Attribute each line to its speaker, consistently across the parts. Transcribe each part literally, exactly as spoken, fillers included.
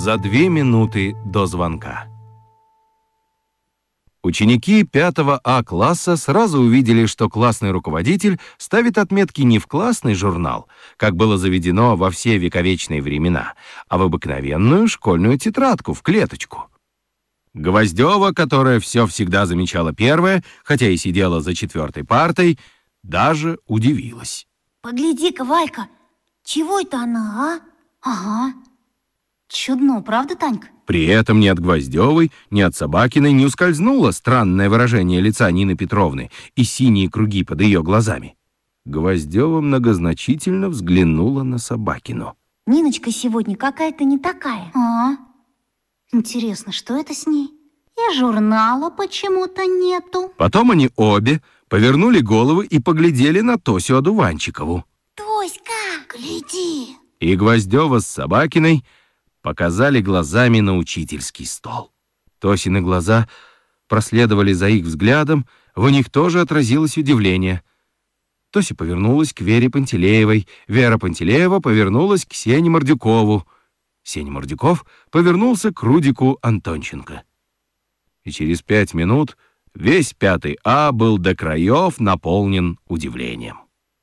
Speaker 1: за две минуты до звонка. Ученики пятого А класса сразу увидели, что классный руководитель ставит отметки не в классный журнал, как было заведено во все вековечные времена, а в обыкновенную школьную тетрадку в клеточку. Гвоздева, которая все всегда замечала первая, хотя и сидела за четвертой партой, даже удивилась.
Speaker 2: Погляди-ка, Валька, чего это она, а? Ага. Чудно, правда, Танька?
Speaker 1: При этом ни от Гвоздевой, ни от Собакиной не ускользнуло странное выражение лица Нины Петровны и синие круги под ее глазами. Гвоздева многозначительно взглянула на Собакину.
Speaker 2: Ниночка сегодня какая-то не такая. А? Интересно, что это с ней? И журнала почему-то нету.
Speaker 1: Потом они обе повернули головы и поглядели на Тосю Одуванчикову.
Speaker 2: Тоська, гляди!
Speaker 1: И Гвоздева с Собакиной показали глазами на учительский стол. Тосины глаза проследовали за их взглядом, в них тоже отразилось удивление. Тося повернулась к Вере Пантелеевой, Вера Пантелеева повернулась к Сене Мордюкову, Сеня Мордюков повернулся к Рудику Антонченко. И через пять минут весь пятый А был до краев наполнен удивлением.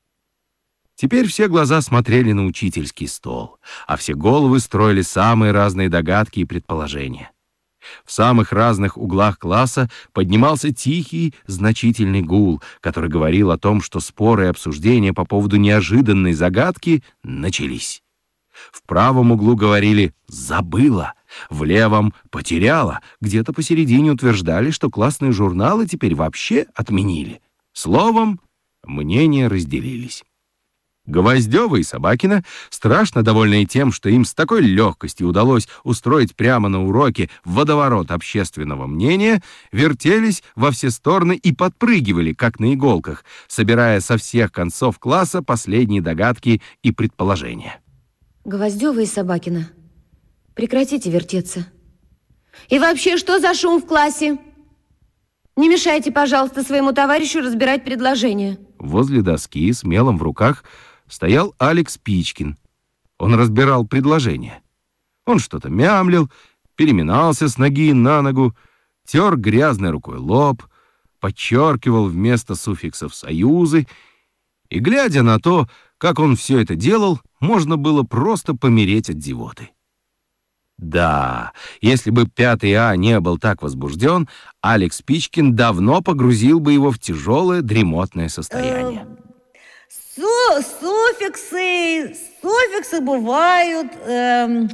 Speaker 1: Теперь все глаза смотрели на учительский стол, а все головы строили самые разные догадки и предположения. В самых разных углах класса поднимался тихий, значительный гул, который говорил о том, что споры и обсуждения по поводу неожиданной загадки начались. В правом углу говорили «забыла», в левом «потеряла», где-то посередине утверждали, что классные журналы теперь вообще отменили. Словом, мнения разделились. Гвоздева и Собакина, страшно довольные тем, что им с такой легкостью удалось устроить прямо на уроке водоворот общественного мнения, вертелись во все стороны и подпрыгивали, как на иголках, собирая со всех концов класса последние догадки и предположения.
Speaker 3: Гвоздева и Собакина, прекратите вертеться. И вообще, что за шум в классе? Не мешайте, пожалуйста, своему товарищу разбирать предложения.
Speaker 1: Возле доски с мелом в руках стоял Алекс Пичкин. Он разбирал предложение. Он что-то мямлил, переминался с ноги на ногу, тер грязной рукой лоб, подчеркивал вместо суффиксов союзы, и, глядя на то, как он все это делал, можно было просто помереть от зевоты. Да, если бы пятый А не был так возбужден, Алекс Пичкин давно погрузил бы его в тяжелое дремотное состояние.
Speaker 4: Су суффиксы, суффиксы бывают, эм,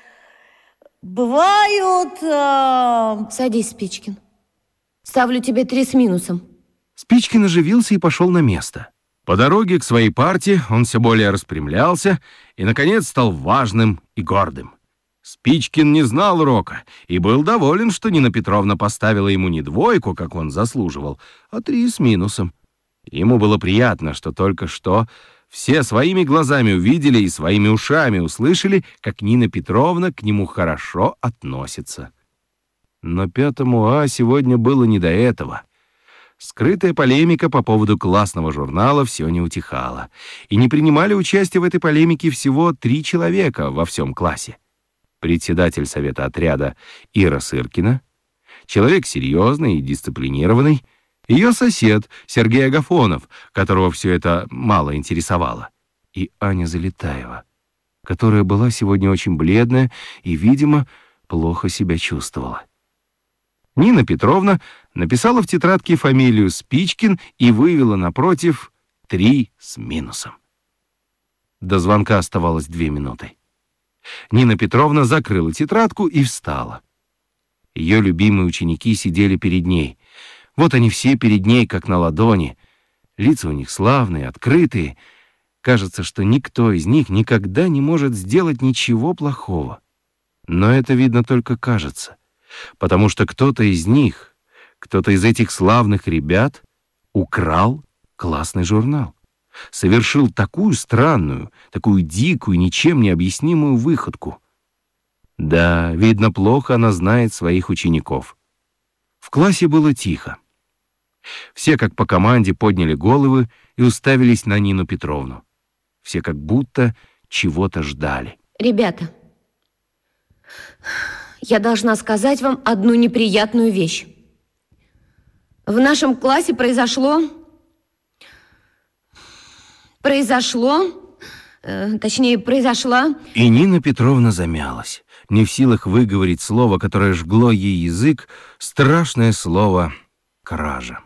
Speaker 4: бывают... Эм...
Speaker 3: Садись, Спичкин. Ставлю тебе три с минусом.
Speaker 1: Спичкин оживился и пошел на место. По дороге к своей парте он все более распрямлялся и, наконец, стал важным и гордым. Спичкин не знал урока и был доволен, что Нина Петровна поставила ему не двойку, как он заслуживал, а три с минусом. Ему было приятно, что только что все своими глазами увидели и своими ушами услышали, как Нина Петровна к нему хорошо относится. Но пятому А сегодня было не до этого. Скрытая полемика по поводу классного журнала все не утихала, и не принимали участие в этой полемике всего три человека во всем классе. Председатель совета отряда Ира Сыркина, человек серьезный и дисциплинированный, ее сосед Сергей Агафонов, которого все это мало интересовало, и Аня Залетаева, которая была сегодня очень бледная и, видимо, плохо себя чувствовала. Нина Петровна написала в тетрадке фамилию Спичкин и вывела напротив три с минусом. До звонка оставалось две минуты. Нина Петровна закрыла тетрадку и встала. Ее любимые ученики сидели перед ней. Вот они все перед ней, как на ладони. Лица у них славные, открытые. Кажется, что никто из них никогда не может сделать ничего плохого. Но это, видно, только кажется. Потому что кто-то из них, кто-то из этих славных ребят украл классный журнал. Совершил такую странную, такую дикую, ничем не объяснимую выходку. Да, видно, плохо она знает своих учеников. В классе было тихо. Все, как по команде, подняли головы и уставились на Нину Петровну. Все как будто чего-то ждали.
Speaker 3: Ребята, Я должна сказать вам одну неприятную вещь. В нашем классе произошло... Произошло... Э, точнее, произошла...
Speaker 1: И Нина Петровна замялась, не в силах выговорить слово, которое жгло ей язык, страшное слово «кража».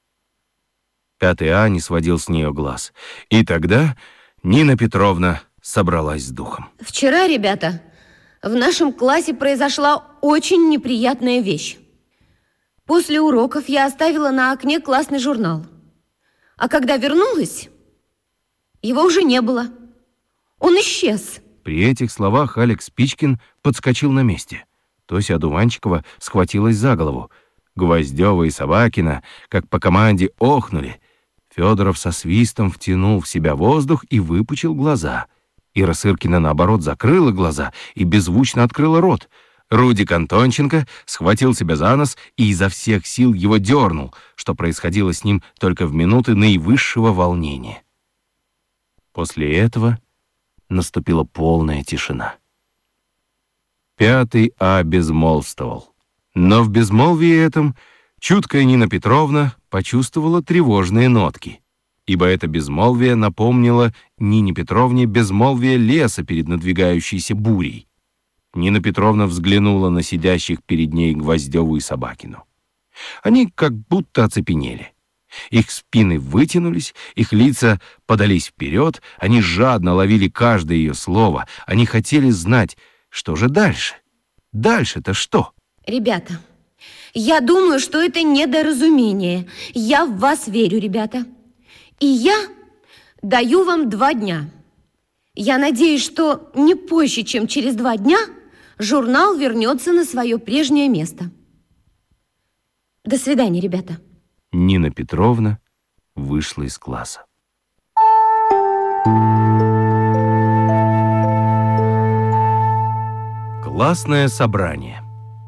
Speaker 1: Пятый А не сводил с нее глаз. И тогда Нина Петровна собралась с духом.
Speaker 3: Вчера, ребята, в нашем классе произошла очень неприятная вещь. После уроков я оставила на окне классный журнал. А когда вернулась, его уже не было. Он исчез.
Speaker 1: При этих словах Алекс Спичкин подскочил на месте. Тося Одуванчикова схватилась за голову. Гвоздева и Собакина, как по команде, охнули. Федоров со свистом втянул в себя воздух и выпучил глаза. Ира Сыркина, наоборот, закрыла глаза и беззвучно открыла рот. Рудик Антонченко схватил себя за нос и изо всех сил его дернул, что происходило с ним только в минуты наивысшего волнения. После этого наступила полная тишина. Пятый А безмолвствовал. Но в безмолвии этом чуткая Нина Петровна почувствовала тревожные нотки, ибо это безмолвие напомнило Нине Петровне безмолвие леса перед надвигающейся бурей. Нина Петровна взглянула на сидящих перед ней Гвоздеву и Собакину. Они как будто оцепенели. Их спины вытянулись, их лица подались вперед, они жадно ловили каждое ее слово, они хотели знать, что же дальше. Дальше-то что?
Speaker 3: Ребята, я думаю, что это недоразумение. Я в вас верю, ребята. И я даю вам два дня. Я надеюсь, что не позже, чем через два дня, журнал вернется на свое прежнее место. До свидания, ребята.
Speaker 1: Нина Петровна вышла из класса. Классное собрание.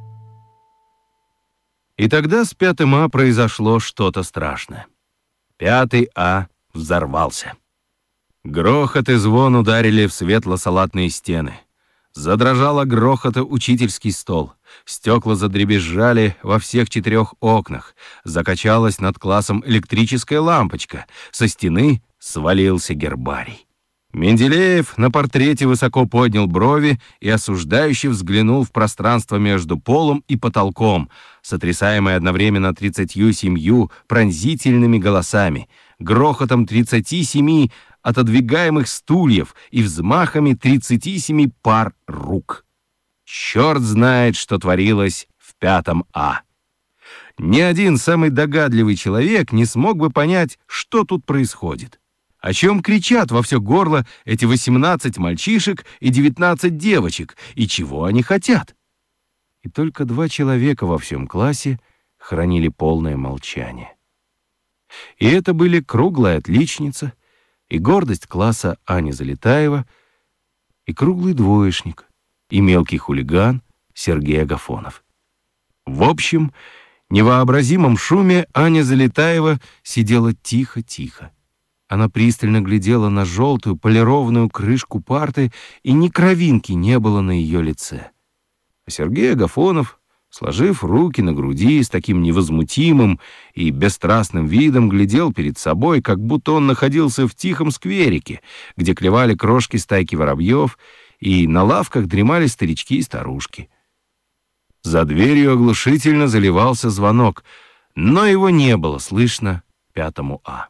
Speaker 1: И тогда с пятым А произошло что-то страшное. Пятый А взорвался. Грохот и звон ударили в светло-салатные стены. Задрожал от грохота учительский стол. Стекла задребезжали во всех четырех окнах. Закачалась над классом электрическая лампочка. Со стены свалился гербарий. Менделеев на портрете высоко поднял брови и осуждающе взглянул в пространство между полом и потолком, сотрясаемое одновременно тридцатью семью пронзительными голосами, грохотом тридцати семи отодвигаемых стульев и взмахами тридцати семи пар рук. Черт знает, что творилось в пятом А. Ни один самый догадливый человек не смог бы понять, что тут происходит. О чем кричат во все горло эти восемнадцать мальчишек и девятнадцать девочек, и чего они хотят? И только два человека во всем классе хранили полное молчание. И это были круглая отличница и гордость класса Аня Залетаева, и круглый двоечник, и мелкий хулиган Сергей Агафонов. В общем, в невообразимом шуме Аня Залетаева сидела тихо-тихо. Она пристально глядела на желтую полированную крышку парты, и ни кровинки не было на ее лице. А Сергей Агафонов, сложив руки на груди, с таким невозмутимым и бесстрастным видом глядел перед собой, как будто он находился в тихом скверике, где клевали крошки стайки воробьев, и на лавках дремали старички и старушки. За дверью оглушительно заливался звонок, но его не было слышно пятому А.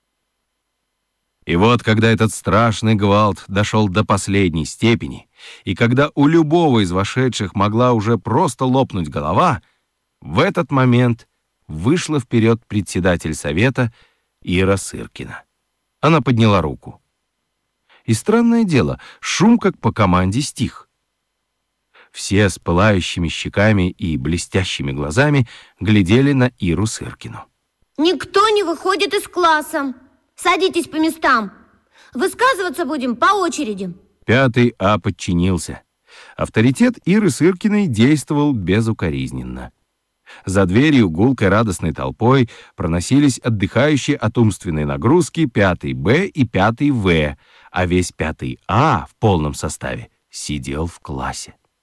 Speaker 1: И вот, когда этот страшный гвалт дошел до последней степени, и когда у любого из вошедших могла уже просто лопнуть голова, в этот момент вышла вперед председатель совета Ира Сыркина. Она подняла руку. И странное дело, шум как по команде стих. Все с пылающими щеками и блестящими глазами глядели на Иру Сыркину.
Speaker 3: Никто не выходит из класса. Садитесь по местам. Высказываться будем по очереди.
Speaker 1: Пятый А подчинился. Авторитет Иры Сыркиной действовал безукоризненно. За дверью гулкой радостной толпой проносились отдыхающие от умственной нагрузки пятый Б и пятый В, а весь пятый А в полном составе сидел в классе.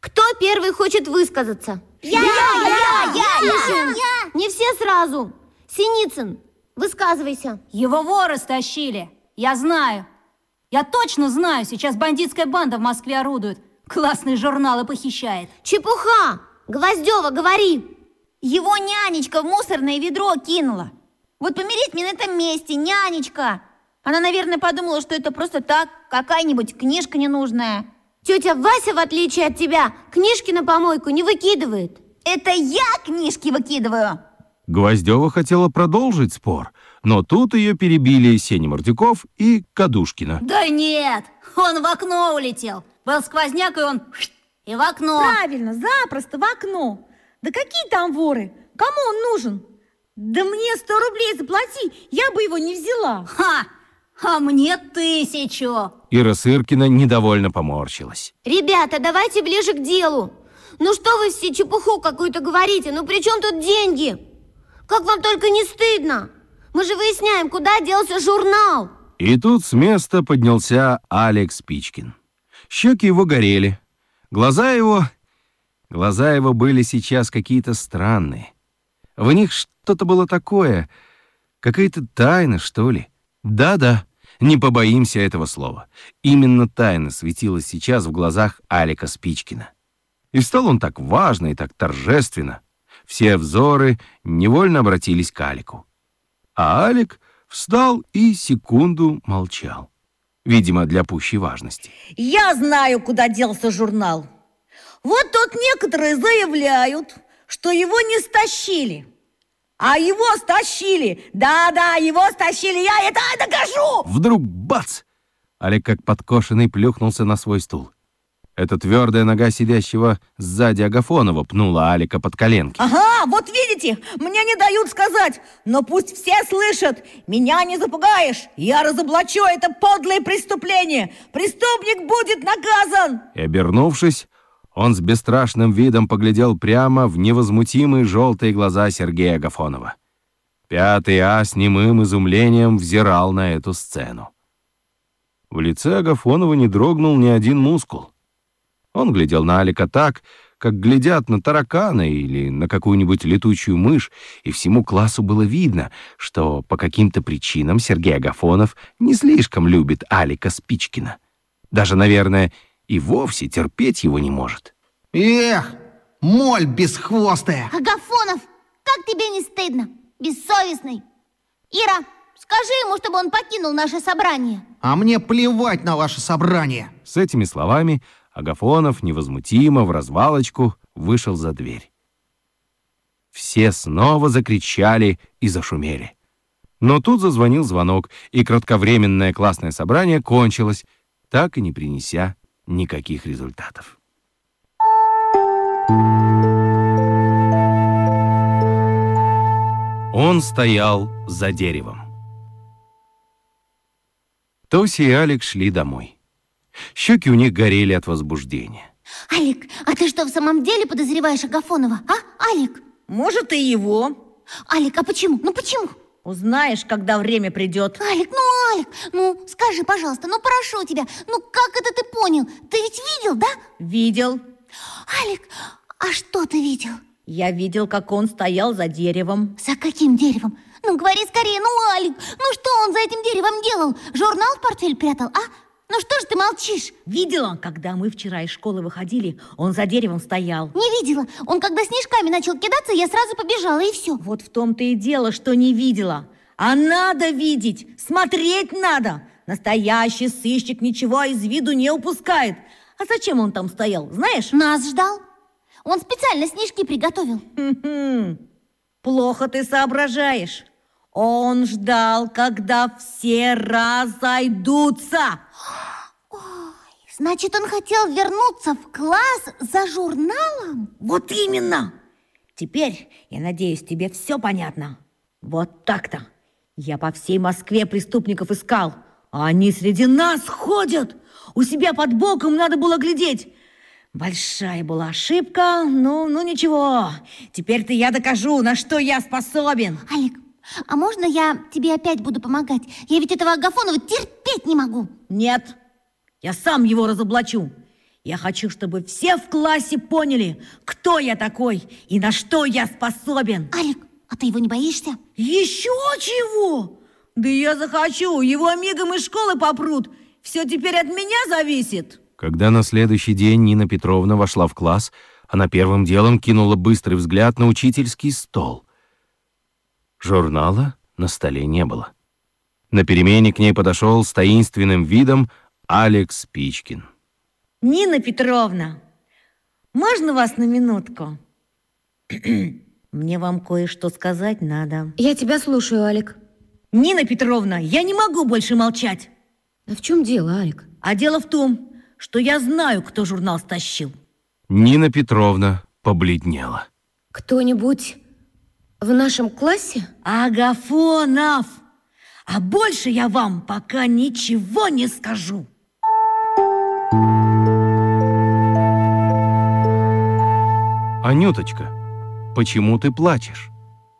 Speaker 3: Кто первый хочет высказаться?
Speaker 2: Я, я, я, я,
Speaker 3: Тише. Не все сразу. Синицын, высказывайся.
Speaker 5: Его воры стащили. Я знаю. Я точно знаю, сейчас бандитская банда в Москве орудует. Классные журналы похищает.
Speaker 3: Чепуха! Гвоздева, говори!
Speaker 2: Его нянечка в мусорное ведро кинула. Вот помереть мне на этом месте, нянечка. Она, наверное, подумала, что это просто так, какая-нибудь книжка ненужная.
Speaker 3: Тетя Вася, в отличие от тебя, книжки на помойку не выкидывает.
Speaker 2: Это я книжки выкидываю.
Speaker 1: Гвоздева хотела продолжить спор, но тут ее перебили Сеня Мордюков и Кадушкина.
Speaker 5: Да нет, он в окно улетел. Был сквозняк, и он и в окно.
Speaker 4: Правильно, запросто в окно. Да какие там воры? Кому он нужен? Да мне сто рублей заплати, я бы его не взяла.
Speaker 5: Ха! А мне тысячу.
Speaker 1: Ира Сыркина недовольно поморщилась.
Speaker 3: Ребята, давайте ближе к делу. Ну что вы все чепуху какую-то говорите? Ну при чем тут деньги? Как вам только не стыдно? Мы же выясняем, куда делся журнал.
Speaker 1: И тут с места поднялся Алекс Спичкин. Щеки его горели. Глаза его... Глаза его были сейчас какие-то странные. В них что-то было такое, какая-то тайна, что ли. Да-да, не побоимся этого слова. Именно тайна светилась сейчас в глазах Алика Спичкина. И стал он так важно и так торжественно. Все взоры невольно обратились к Алику. А Алик встал и секунду молчал. Видимо, для пущей важности.
Speaker 4: Я знаю, куда делся журнал. Вот тут некоторые заявляют, что его не стащили. А его стащили. Да-да, его стащили, я это докажу.
Speaker 1: Вдруг бац! Алик как подкошенный плюхнулся на свой стул. Эта твердая нога сидящего сзади Агафонова пнула Алика под коленки.
Speaker 4: Ага, вот видите, мне не дают сказать, но пусть все слышат. Меня не запугаешь, я разоблачу это подлое преступление. Преступник будет наказан.
Speaker 1: И, обернувшись, он с бесстрашным видом поглядел прямо в невозмутимые желтые глаза Сергея Агафонова. Пятый А с немым изумлением взирал на эту сцену. В лице Агафонова не дрогнул ни один мускул. Он глядел на Алика так, как глядят на таракана или на какую-нибудь летучую мышь, и всему классу было видно, что по каким-то причинам Сергей Агафонов не слишком любит Алика Спичкина. Даже, наверное, и вовсе терпеть его не может.
Speaker 6: Эх, моль бесхвостая!
Speaker 2: Агафонов, как тебе не стыдно? Бессовестный. Ира, скажи ему, чтобы он покинул наше собрание.
Speaker 6: А мне плевать на ваше собрание.
Speaker 1: С этими словами Агафонов невозмутимо в развалочку вышел за дверь. Все снова закричали и зашумели. Но тут зазвонил звонок, и кратковременное классное собрание кончилось, так и не принеся никаких результатов. Он стоял за деревом. Тося и Алик шли домой. Щеки у них горели от возбуждения.
Speaker 2: Алик, а ты что, в самом деле подозреваешь Агафонова, а, Алик?
Speaker 4: Может, и его.
Speaker 2: Алик, а почему? Ну почему?
Speaker 4: Узнаешь, когда время придет.
Speaker 2: Алик, ну, Алик, ну, скажи, пожалуйста, ну, прошу тебя, ну, как это ты понял? Ты ведь видел, да?
Speaker 4: Видел.
Speaker 2: Алик, а что ты видел?
Speaker 4: Я видел, как он стоял за деревом.
Speaker 2: За каким деревом? Ну, говори скорее, ну, Алик, ну, что он за этим деревом делал? Журнал в портфель прятал, а? Ну, что ж ты молчишь?
Speaker 4: Видела, когда мы вчера из школы выходили, он за деревом стоял.
Speaker 2: Не видела. Он когда снежками начал кидаться, я сразу побежала, и все.
Speaker 4: Вот в том-то и дело, что не видела. А надо видеть, смотреть надо. Настоящий сыщик ничего из виду не упускает. А зачем он там стоял, знаешь?
Speaker 2: Нас ждал. Он специально снежки приготовил.
Speaker 4: Хм-хм. Плохо ты соображаешь. Он ждал, когда все разойдутся.
Speaker 2: Ой, значит, он хотел вернуться в класс за журналом?
Speaker 4: Вот именно. Теперь, я надеюсь, тебе все понятно. Вот так-то. Я по всей Москве преступников искал, а они среди нас ходят. У себя под боком надо было глядеть. Большая была ошибка, ну, ну ничего. Теперь-то я докажу, на что я способен.
Speaker 2: Алик, а можно я тебе опять буду помогать? Я ведь этого Агафонова терпеть не могу.
Speaker 4: Нет, я сам его разоблачу. Я хочу, чтобы все в классе поняли, кто я такой и на что я способен.
Speaker 2: Алик, а ты его не боишься?
Speaker 4: Еще чего? Да я захочу, его мигом из школы попрут. Все теперь от меня зависит.
Speaker 1: Когда на следующий день Нина Петровна вошла в класс, она первым делом кинула быстрый взгляд на учительский стол. Журнала на столе не было. На перемене к ней подошел с таинственным видом Алекс Спичкин.
Speaker 4: Нина Петровна, можно вас на минутку? Мне вам кое-что сказать надо.
Speaker 3: Я тебя слушаю, Алик.
Speaker 4: Нина Петровна, я не могу больше молчать.
Speaker 3: А в чем дело, Алик?
Speaker 4: А дело в том, что я знаю, кто журнал стащил.
Speaker 1: Нина Петровна побледнела.
Speaker 3: Кто-нибудь в нашем классе?
Speaker 4: Агафонов! А больше я вам пока ничего не скажу.
Speaker 1: «Анюточка, почему ты плачешь?»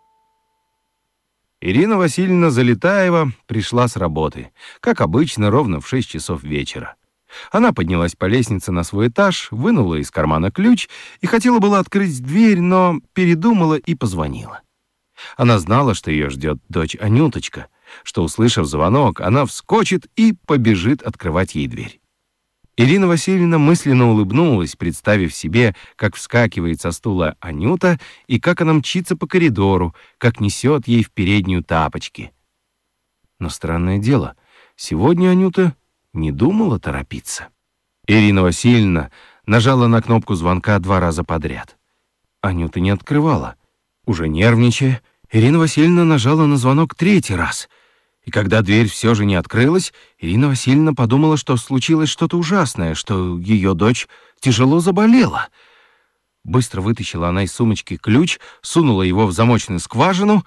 Speaker 1: Ирина Васильевна Залетаева пришла с работы, как обычно, ровно в шесть часов вечера. Она поднялась по лестнице на свой этаж, вынула из кармана ключ и хотела было открыть дверь, но передумала и позвонила. Она знала, что ее ждет дочь Анюточка, что, услышав звонок, она вскочит и побежит открывать ей дверь. Ирина Васильевна мысленно улыбнулась, представив себе, как вскакивает со стула Анюта и как она мчится по коридору, как несет ей в переднюю тапочки. Но странное дело, сегодня Анюта не думала торопиться. Ирина Васильевна нажала на кнопку звонка два раза подряд. Анюта не открывала. Уже нервничая, Ирина Васильевна нажала на звонок третий раз. И когда дверь все же не открылась, Ирина Васильевна подумала, что случилось что-то ужасное, что ее дочь тяжело заболела. Быстро вытащила она из сумочки ключ, сунула его в замочную скважину.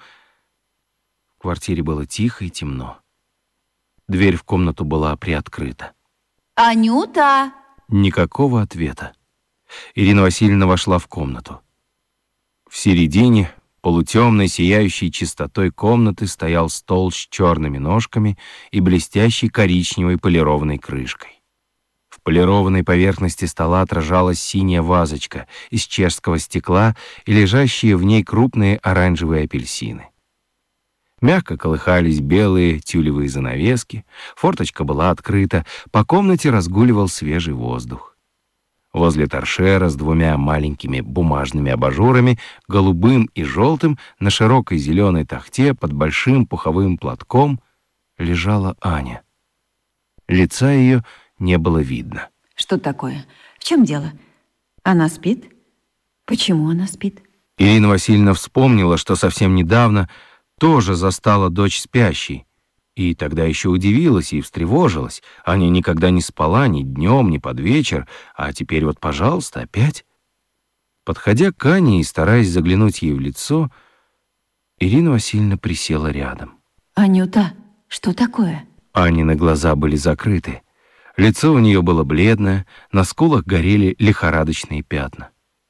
Speaker 1: В квартире было тихо и темно. Дверь в комнату была приоткрыта.
Speaker 2: Анюта!
Speaker 1: Никакого ответа. Ирина Васильевна вошла в комнату. В середине полутемной, сияющей чистотой комнаты стоял стол с черными ножками и блестящей коричневой полированной крышкой. В полированной поверхности стола отражалась синяя вазочка из чешского стекла и лежащие в ней крупные оранжевые апельсины. Мягко колыхались белые тюлевые занавески, форточка была открыта, по комнате разгуливал свежий воздух. Возле торшера с двумя маленькими бумажными абажурами, голубым и желтым, на широкой зеленой тахте под большим пуховым платком лежала Аня. Лица ее не было видно.
Speaker 7: Что такое? В чем дело? Она спит? Почему она спит?
Speaker 1: Ирина Васильевна вспомнила, что совсем недавно тоже застала дочь спящей. И тогда еще удивилась и встревожилась. Аня никогда не спала ни днем, ни под вечер, а теперь вот, пожалуйста, опять. Подходя к Ане и стараясь заглянуть ей в лицо, Ирина Васильевна присела рядом.
Speaker 7: Анюта, что такое?
Speaker 1: Анины глаза были закрыты. Лицо у нее было бледное, на скулах горели лихорадочные пятна.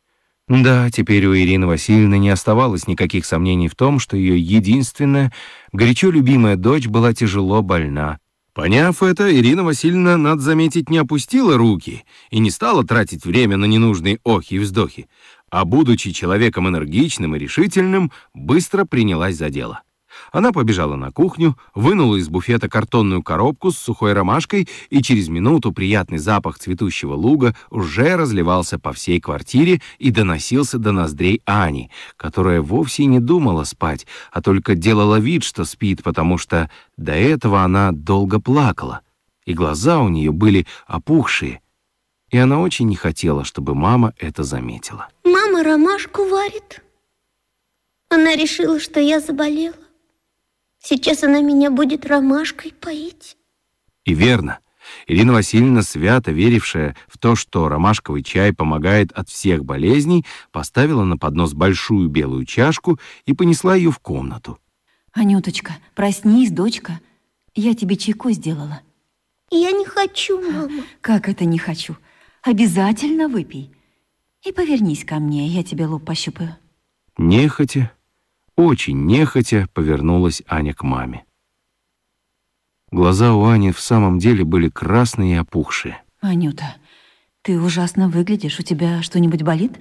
Speaker 1: Да, теперь у Ирины Васильевны не оставалось никаких сомнений в том, что ее единственная, горячо любимая дочь была тяжело больна. Поняв это, Ирина Васильевна, надо заметить, не опустила руки и не стала тратить время на ненужные охи и вздохи, а, будучи человеком энергичным и решительным, быстро принялась за дело. Она побежала на кухню, вынула из буфета картонную коробку с сухой ромашкой, и через минуту приятный запах цветущего луга уже разливался по всей квартире и доносился до ноздрей Ани, которая вовсе не думала спать, а только делала вид, что спит, потому что до этого она долго плакала, и глаза у нее были опухшие, и она очень не хотела, чтобы мама это заметила.
Speaker 8: Мама ромашку варит. Она решила, что я заболела. Сейчас она меня будет ромашкой поить.
Speaker 1: И верно. Ирина Васильевна, свято верившая в то, что ромашковый чай помогает от всех болезней, поставила на поднос большую белую чашку и понесла ее в комнату.
Speaker 7: Анюточка, проснись, дочка. Я тебе чайку сделала.
Speaker 8: Я не хочу, мама.
Speaker 7: Как это не хочу? Обязательно выпей. И повернись ко мне, я тебе лоб пощупаю.
Speaker 1: Нехотя, очень нехотя повернулась Аня к маме. Глаза у Ани в самом деле были красные и опухшие.
Speaker 7: Анюта, Ты ужасно выглядишь. У тебя что-нибудь болит?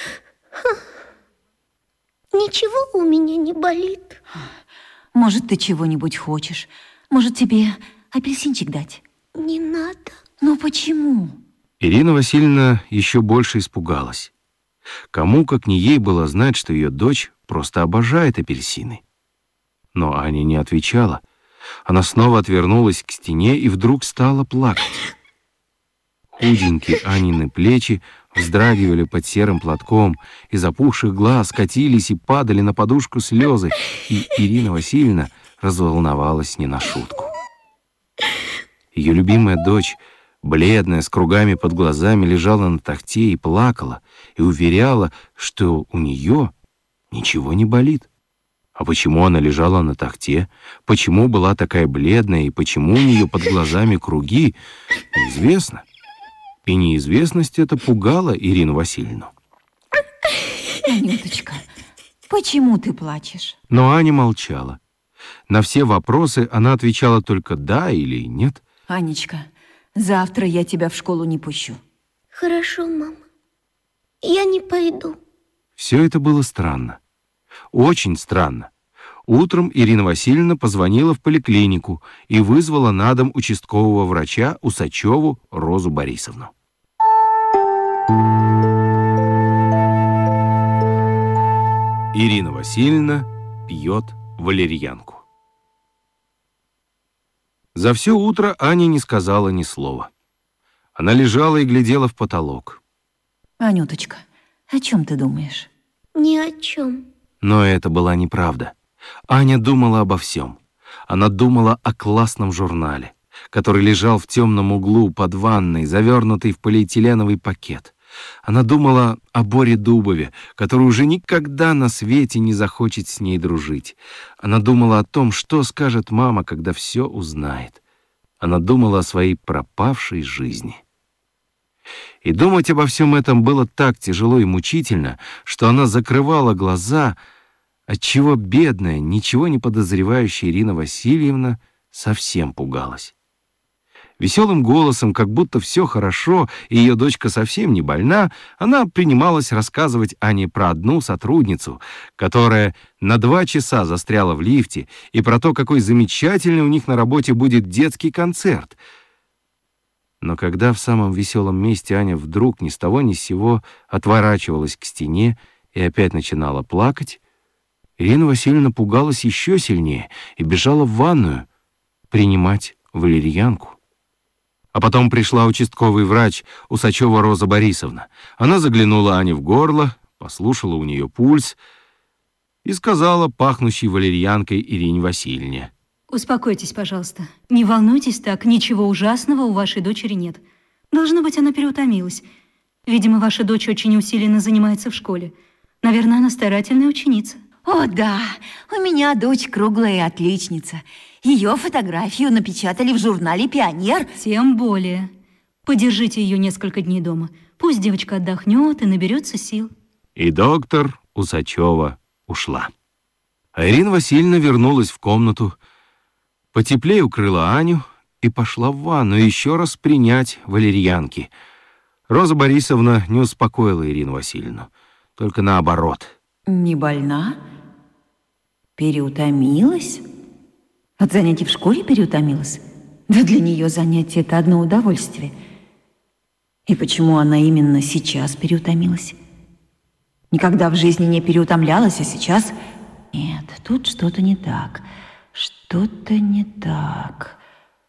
Speaker 8: Ничего у меня не болит.
Speaker 7: Может, ты чего-нибудь хочешь? Может, тебе апельсинчик дать?
Speaker 8: Не надо.
Speaker 7: Ну почему?
Speaker 1: Ирина Васильевна еще больше испугалась. Кому, как не ей, было знать, что ее дочь просто обожает апельсины. Но Аня не отвечала. Она снова отвернулась к стене и вдруг стала плакать. Худенькие Анины плечи вздрагивали под серым платком, из опухших глаз катились и падали на подушку слезы, и Ирина Васильевна разволновалась не на шутку. Ее любимая дочь, бледная, с кругами под глазами, лежала на тахте и плакала, и уверяла, что у нее ничего не болит. А почему она лежала на тахте, почему была такая бледная и почему у нее под глазами круги, неизвестно. И неизвестность это пугала Ирину Васильевну.
Speaker 7: Анюточка, почему ты плачешь?
Speaker 1: Но Аня молчала. На все вопросы она отвечала только «да» или «нет».
Speaker 7: Анечка, завтра я тебя в школу не пущу.
Speaker 8: Хорошо, мама. Я не пойду.
Speaker 1: Все это было странно. Очень странно. Утром Ирина Васильевна позвонила в поликлинику и вызвала на дом участкового врача Усачеву Розу Борисовну. Ирина Васильевна пьет валерьянку. За все утро Аня не сказала ни слова. Она лежала и глядела в потолок.
Speaker 7: Анюточка, о чем ты думаешь?
Speaker 8: Ни о чем.
Speaker 1: Но это была неправда. Аня думала обо всем. Она думала о классном журнале, который лежал в темном углу под ванной, завернутый в полиэтиленовый пакет. Она думала о Боре Дубове, который уже никогда на свете не захочет с ней дружить. Она думала о том, что скажет мама, когда все узнает. Она думала о своей пропавшей жизни. И думать обо всем этом было так тяжело и мучительно, что она закрывала глаза, отчего бедная, ничего не подозревающая Ирина Васильевна совсем пугалась. Веселым голосом, как будто все хорошо, и ее дочка совсем не больна, она принималась рассказывать Ане про одну сотрудницу, которая на два часа застряла в лифте, и про то, какой замечательный у них на работе будет детский концерт. Но когда в самом веселом месте Аня вдруг ни с того ни с сего отворачивалась к стене и опять начинала плакать, Ирина Васильевна пугалась еще сильнее и бежала в ванную принимать валерьянку. А потом пришла участковый врач Усачева Роза Борисовна. Она заглянула Ане в горло, послушала у нее пульс и сказала пахнущей валерьянкой Ирине Васильевне:
Speaker 5: Успокойтесь, пожалуйста. Не волнуйтесь так, ничего ужасного у вашей дочери нет. Должно быть, она переутомилась. Видимо, ваша дочь очень усиленно занимается в школе. Наверное, она старательная ученица.
Speaker 7: О, да, у меня дочь круглая отличница. Ее фотографию напечатали в журнале «Пионер».
Speaker 5: Тем более. Подержите ее несколько дней дома. Пусть девочка отдохнет и наберется сил.
Speaker 1: И доктор Усачева ушла. А Ирина Васильевна вернулась в комнату, потеплее укрыла Аню и пошла в ванну еще раз принять валерьянки. Роза Борисовна не успокоила Ирину Васильевну, только наоборот.
Speaker 7: Не больна? Переутомилась? От занятий в школе переутомилась? Да для нее занятие — это одно удовольствие. И почему она именно сейчас переутомилась? Никогда в жизни не переутомлялась, а сейчас... Нет, тут что-то не так. Что-то не так.